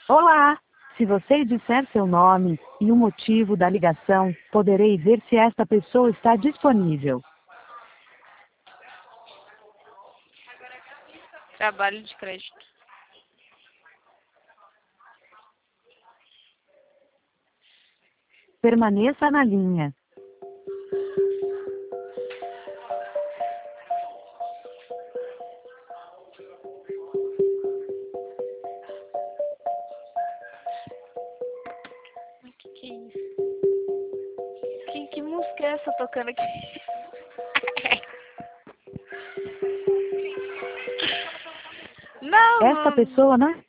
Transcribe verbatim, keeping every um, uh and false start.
Olá! Se você disser seu nome e o motivo da ligação, poderei ver se esta pessoa está disponível. Trabalho de crédito. Permaneça na linha. O que, que é isso? Que, que música é essa tocando aqui? Não, Esta não. pessoa não